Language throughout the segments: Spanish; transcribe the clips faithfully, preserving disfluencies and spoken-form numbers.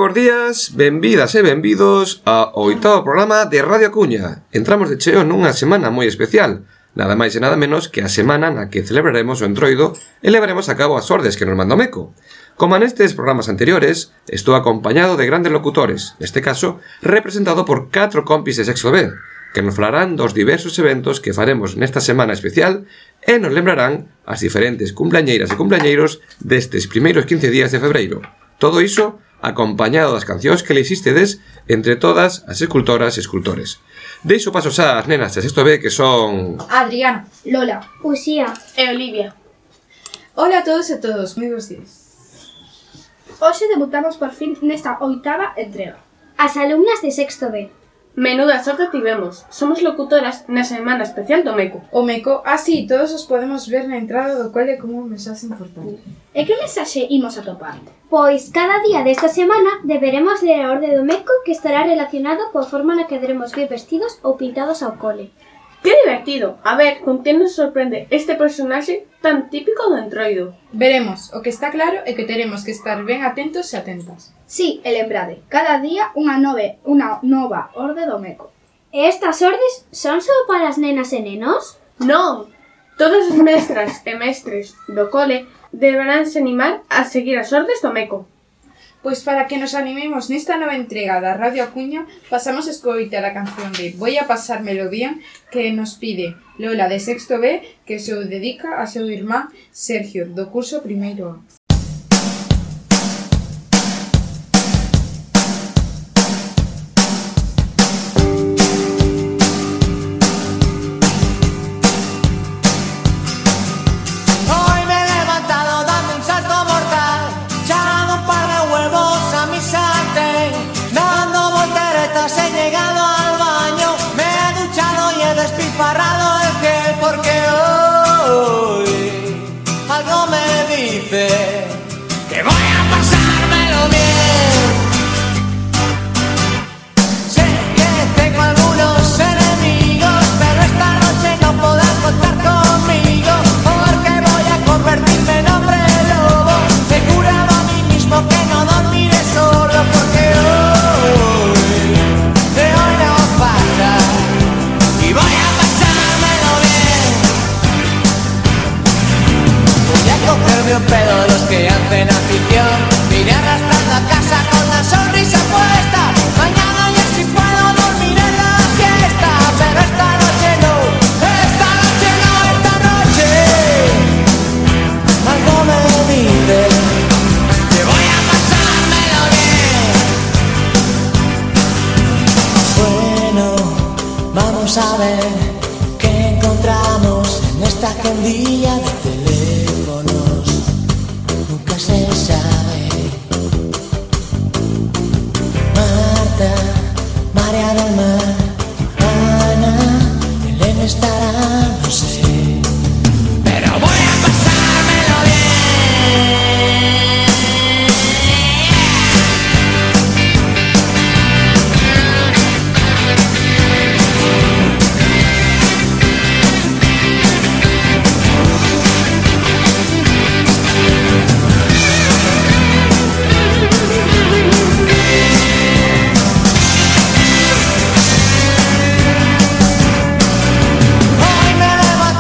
bos días, benvidas e benvidos ao oitavo programa de Radio A Cuña. Entramos de cheo nunha semana moi especial, nada máis e nada menos que a semana na que celebraremos o Entroido e levaremos a cabo as ordes que nos manda o Meco. Como nestes programas anteriores, estou acompañado de grandes locutores, neste caso, representado por catro compis de sexto B, que nos falarán dos diversos eventos que faremos nesta semana especial e nos lembrarán as diferentes cumpleañeiras e cumpleañeiros destes primeiros quince días de febreiro. Todo iso acompañado das cancións que le existedes entre todas as escultoras e escultores. Deixo pasos ás nenas de sexto B que son... Adriana, Lola, Uxía e Olivia. Hola a todos e todos, moi bons días. Hoxe debutamos por fin nesta oitava entrega. As alumnas de sexto B. Menuda sorte tivemos. Somos locutoras na semana especial do Meco. O Meco, así todos os podemos ver na entrada do cole como un mensaxe importante. E que mensaxe imos atopar? Pois cada día desta semana deberemos ler a orde do Meco que estará relacionado coa forma na que deremos vir vestidos ou pintados ao cole. Que divertido! A ver, con que nos sorprende este personaxe tan típico do Entroido. Veremos, o que está claro é que teremos que estar ben atentos e atentas. Sí, e lembrade, cada día unha nove, unha nova orde do Meco. E estas ordes son só para as nenas e nenos? Non! Todas as mestras e mestres do cole deberánse animar a seguir as ordes do Meco. Pois para que nos animemos nesta nova entrega da Radio A Cuña, pasamos a escoitar a canción de Voy a pasármelo bien que nos pide Lola de sexto B, que se o dedica a seu irmán Sergio, do curso primeiro A. He llegado al baño, me he duchado y he despilfarrado el gel porque hoy algo me dice que voy a pasármelo bien. Sé que tengo algunos enemigos, pero esta noche no podrán contar conmigo porque voy a convertirme en hombre lobo. Me he curado a mí mismo que no dormiré solo porque hoy y voy a pasármelo bien. Voy a cogerme un pedo de los que hacen afición. Iré arrastrando a casa con la sonrisa puesta. Mañana ya si puedo dormir en la siesta. Pero esta noche no, esta noche no, esta noche algo me dice que voy a pasármelo bien. Bueno, vamos a ver qué encontramos en esta agendilla de teléfonos. Nunca se sabe. Marta, María del Mar, Ana, Elena estará, no sé. Pero voy a pasármelo bien. Hoy me he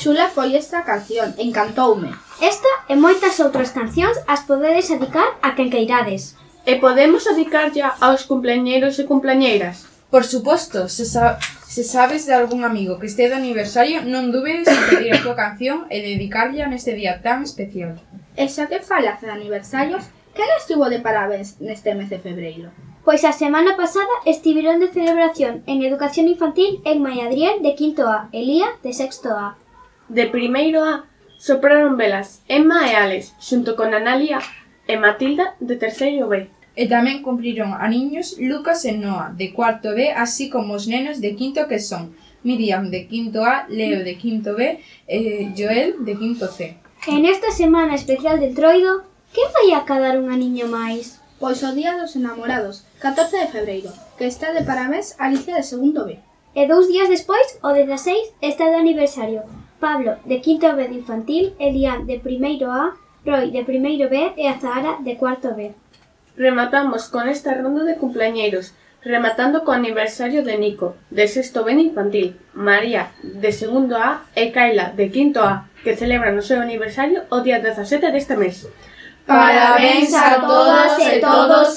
chula foi esta canción, encantoume. Esta e moitas outras cancións as podedes dedicar a quen queirades. E podemos dedicarlle aos cumpleañeiros e cumpleañeiras. Por suposto, se, sa se sabes de algún amigo que este de aniversario, non dubides en pedir a súa canción e dedicarlla neste día tan especial. E xa que falas de aniversarios, quen estivo de parabéns neste mes de febreiro? Pois a semana pasada estiveron de celebración en Educación Infantil en Maiadriel de quinto A e Lía de sexto A. De primeiro A sopraron velas Emma e Alex, xunto con Analia e Matilda de terceiro B. E tamén cumpriron a niños Lucas e Noa, de cuarto B, así como os nenos de quinto que son Miriam, de quinto A, Leo, de quinto B e Joel, de quinto C. En esta semana especial de Entroido, que vai acadar un aniño máis? Pois o Día dos Enamorados, catorce de febreiro, que está de parabéns Alicia de segundo B. E dous días despois, o dezaseis, está de aniversario Pablo, de quinto B de infantil, Elian, de primeiro A, Roy, de primeiro B e Azahara, de cuarto B. Rematamos con esta ronda de cumpleañeiros, rematando co aniversario de Nico, de sexto B de infantil, María, de segundo A e Kaila, de quinto A, que celebran o seu aniversario o día dezasete deste mes. Parabéns a todas e todos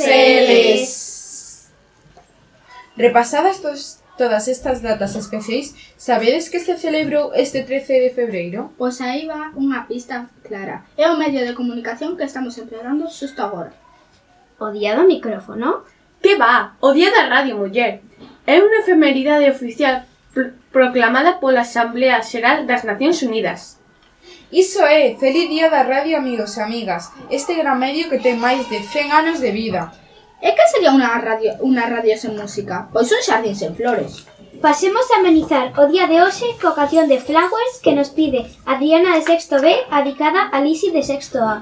eles! Repasadas tos, todas estas datas especiais, sabedes que se celebrou este trece de febreiro? Pois aí va unha pista clara. É o medio de comunicación que estamos empregando xusto agora. O día do micrófono? Que va? O día da radio, muller. É unha efemeridade oficial pr proclamada pola Asamblea Xeral das Nacións Unidas. Iso é, feliz día da radio, amigos e amigas, este gran medio que ten máis de cen anos de vida. E que sería unha radio, unha radio sen música? Pois un xardín sen flores. Pasemos a amenizar o día de hoxe coa canción de Flowers que nos pide Adriana de sexto B, adicada a Lisi de sexto A.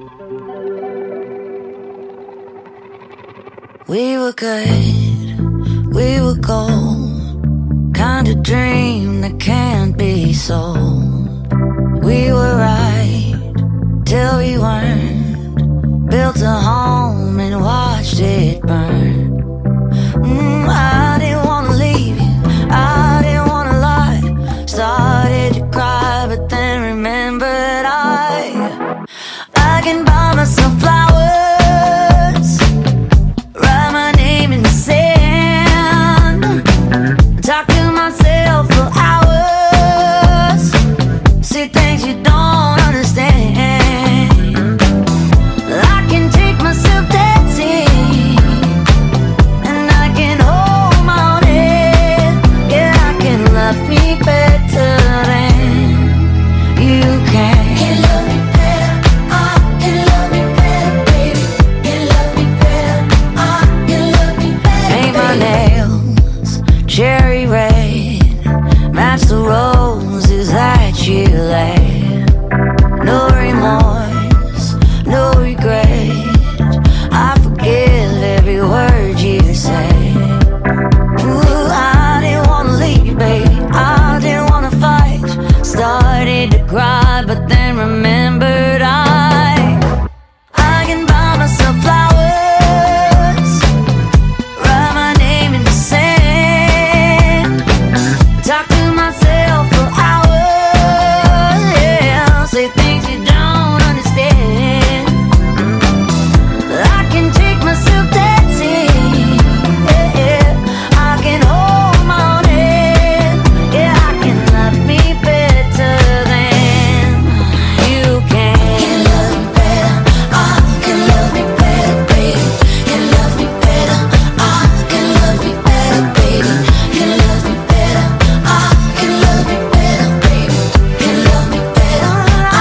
We were good, we were gold, kind of dream that can't be sold. We were right till we weren't, built a home and watched it burn. Mm, I didn't wanna leave you, I didn't wanna lie. Started to cry but then remembered I I can buy myself flowers, talk to myself for hours, see things you don't understand. I can take myself dancing, and I can hold my own head. Yeah, I can love me better than you can. Can love me better, I can love me better, baby. Can love me better, I can love me better. Paint my nails cherry red, match the roses that you laid. No remorse, no regret, I forgive every word you say. Ooh, I didn't wanna leave you, baby, I didn't wanna fight. Started to cry, but then remembered I I can buy myself flowers, write my name in the sand, talk to myself for hours, yeah, say things you don't understand. I can take myself dancing, yeah, yeah. I can hold my own head, yeah, I can love me better than you can. Can love me better, I can love me better, baby. Can love me better, I can love me better, baby. Can love me better, I can love me better, baby. Can love me better,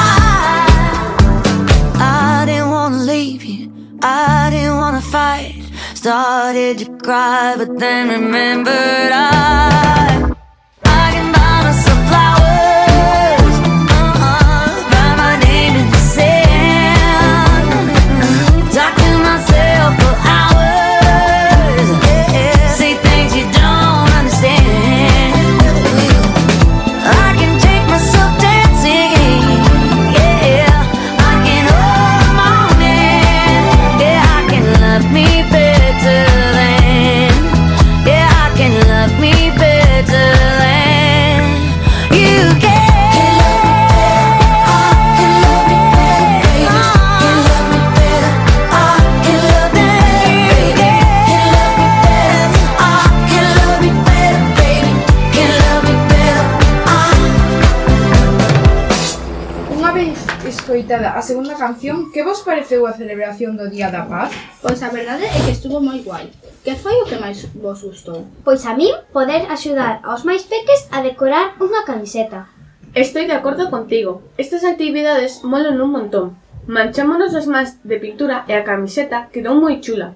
I I didn't wanna leave you, I didn't wanna fight. Started to cry, but then remembered I I can buy myself flowers, uh-uh, write my name in the sand, talk to myself for hours, yeah, say things you don't understand. I can take myself dancing, yeah, I can hold my own hand, yeah, I can love me better than, yeah, I can love me escoitada a segunda canción, que vos pareceu a celebración do Día da Paz? Pois a verdade é que estuvo moi guai. Que foi o que máis vos gustou? Pois a min poder axudar aos máis peques a decorar unha camiseta. Estoy de acordo contigo. Estas actividades molan un montón. Manchámonos as mans de pintura e a camiseta quedou moi chula.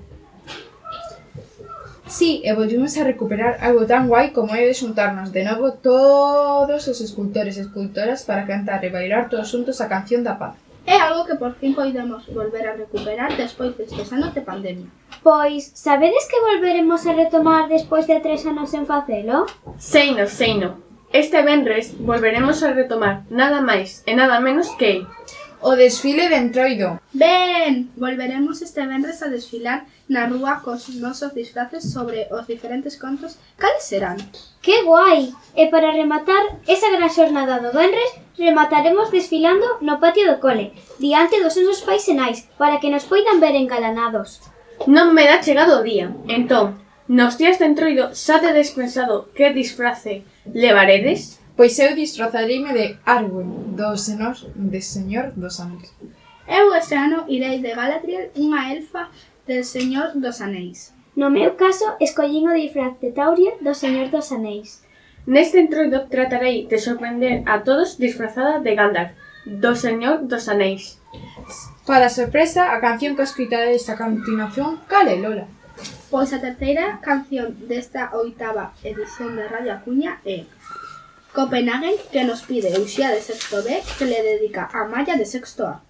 Sí, e volvimos a recuperar algo tan guai como é de xuntarnos de novo todos os escultores e escultoras para cantar e bailar todos xuntos a canción da paz. É algo que por fin podemos volver a recuperar despois destes anos de pandemia. Pois, sabedes que volveremos a retomar despois de tres anos sen facelo? Seino, seino. Este venres volveremos a retomar nada máis e nada menos que O desfile de Entroido. Ben, volveremos este venres a desfilar na rúa cos nosos disfraces sobre os diferentes contos. Cales serán? Que guai! E para rematar esa gran xornada do venres, remataremos desfilando no patio do cole, diante dos nosos pais e nais, para que nos poidan ver engalanados. non me dá chegado o día. Entón, nos días de Entroido xa tedes pensado que disfrace levaredes? Pois eu disfrazareime de Arwen, do Senor de Señor dos Anéis. Eu este ano irei de Galadriel, unha elfa del Señor dos Anéis. No meu caso, escollín o disfraz de Tauriel do Señor dos Anéis. Neste Entroido tratarei de sorprender a todos disfrazada de Gandalf, do Señor dos Anéis. Para sorpresa, a canción que escoitaredes a continuación, cal é, Lola? Pois a terceira canción desta oitava edición de Radio Acuña é Copenhagen, que nos pide Uxía de sexto B, que le dedica a Maya de sexto A.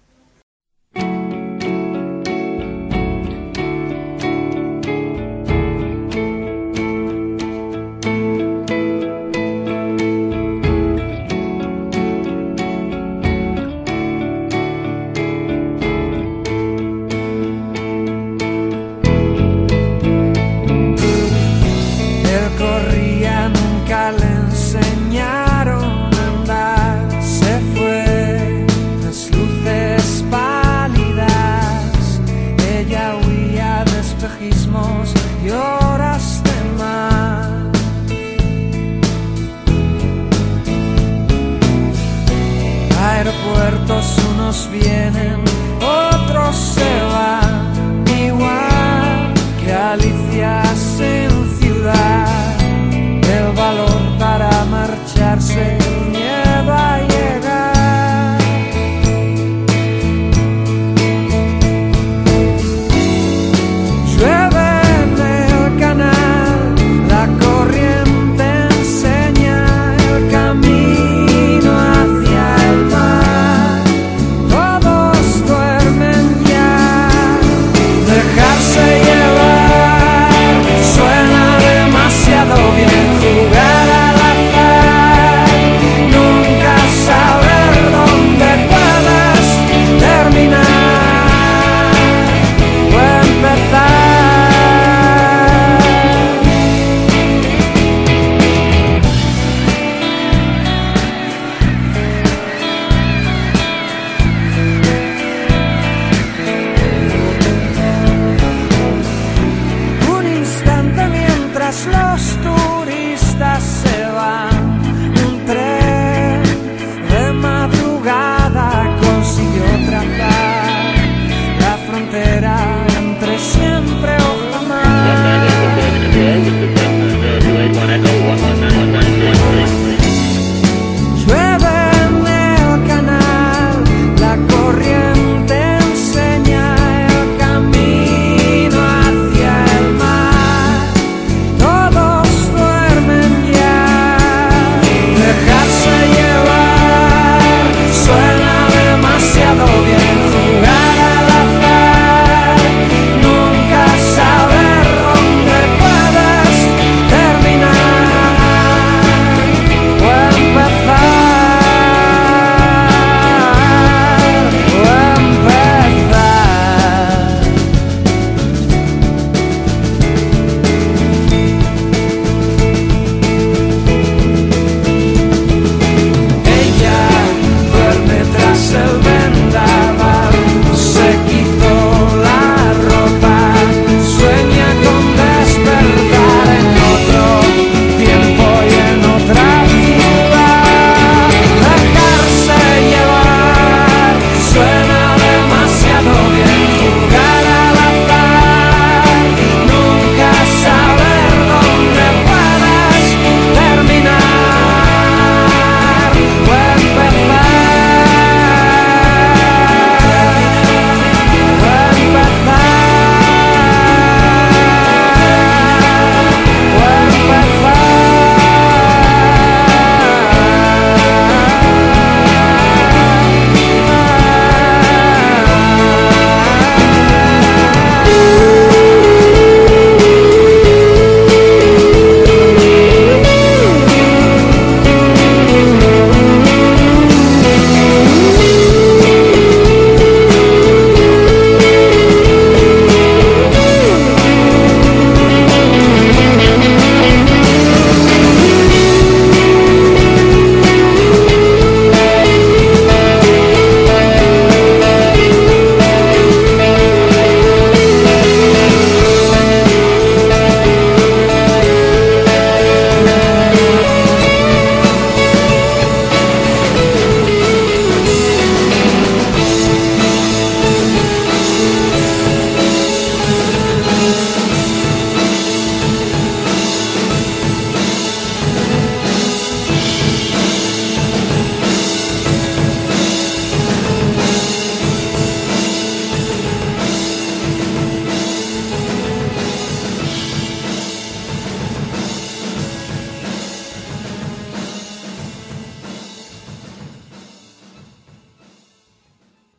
Él corría, nunca le enseñaron a andar. Se fue tras luces pálidas. Ella huía de espejismos y horas de mar. Aeropuertos, unos vienen, otros se van, igual que Alicia en ciudad. El valor para marcharse, el miedo a llegar. Llueve en el canal, la corriente enseña el camino hacia el mar. Todos duermen ya.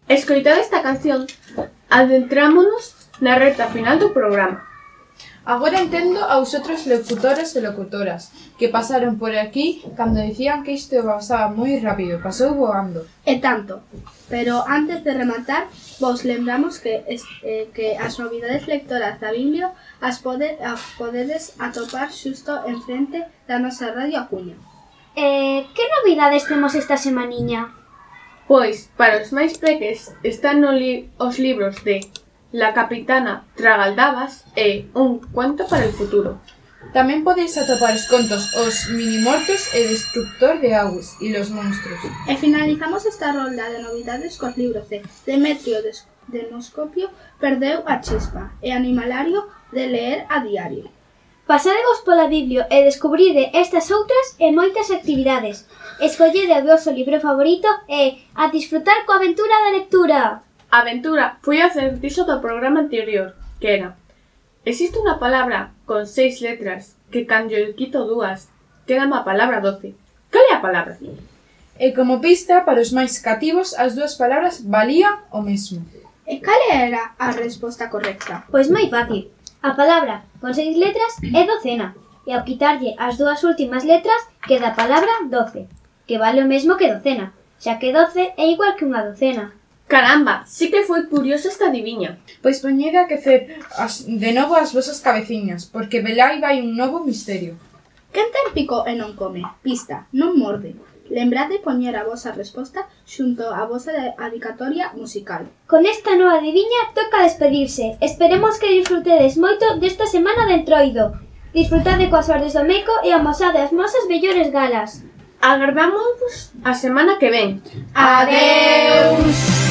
Escoitado esta canción, adentrámonos na reta final do programa. Agora entendo aos outros locutores e locutoras que pasaron por aquí cando dicían que isto pasaba moi rápido, pasou voando. E tanto. Pero antes de rematar, vos lembramos que, es, eh, que as novidades lectoras da Biblia as, pode, as podedes atopar xusto enfrente da nosa Radio A Cuña. Eh, que novidades temos esta semaniña? Pois, para os máis peques, están no li os libros de La Capitana Tragaldabas e Un cuento para el futuro. Tamén podeis atopar os contos Os Minimortos e Destructor de Auguas e los monstruos. E finalizamos esta rolda de novidades cos libros de Demetrio Demoscopio Perdeu a chispa e Animalario de Leer a Diario. Pasadevos pola Biblia e descubride estas outras e moitas actividades. Escollede o vosso libro favorito e a disfrutar coa aventura da lectura. A aventura foi o acertizo do programa anterior, que era: existe unha palabra con seis letras que cando eu quito dúas queda má palabra doce. Cal é a palabra? E como pista para os máis cativos, as dúas palabras valían o mesmo. E cal era a resposta correcta? Pois moi fácil. A palabra con seis letras é docena e ao quitarlle as dúas últimas letras queda a palabra doce, que vale o mesmo que docena, xa que doce é igual que unha docena. Caramba, sí que foi curiosa esta adiviña. Pois poñede a quecer as, de novo as vosas cabeciñas, porque velai vai un novo misterio. Quen ten pico e non come? Pista, non morde. Lembrade poñer a vosa resposta xunto a vosa adicatoria musical. Con esta nova adiviña toca despedirse. Esperemos que disfrutedes moito desta semana de Entroido. Disfrutade coas ordes do Meco e amosade as nosas mellores galas. Agardamos a semana que ven. Adeus!